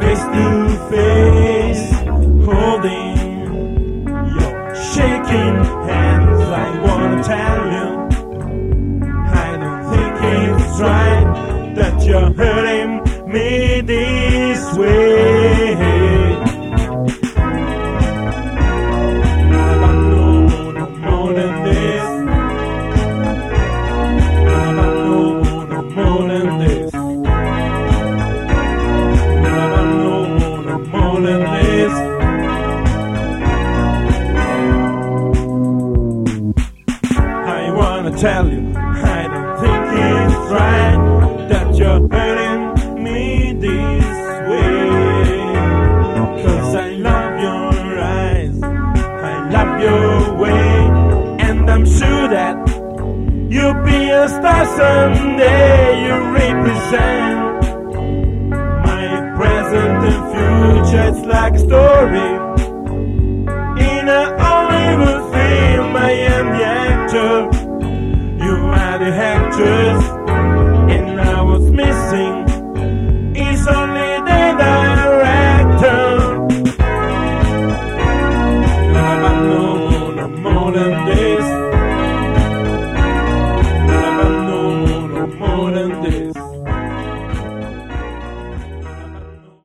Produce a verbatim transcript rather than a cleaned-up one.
face to face, holding your shaking hands. I wanna tell you, I don't think it's right that you're hurting me this way. Tell you, I don't think it's right that you're hurting me this way. Cause I love your eyes, I love your way, and I'm sure that you'll be a star someday. You represent my present and future. It's like a story in a Hollywood film. I am the actor, you are the actress.